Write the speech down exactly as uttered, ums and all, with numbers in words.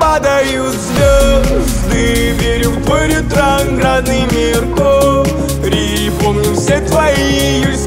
падают звезды. Верю в твой ретроградный Меркурий. Помню все твои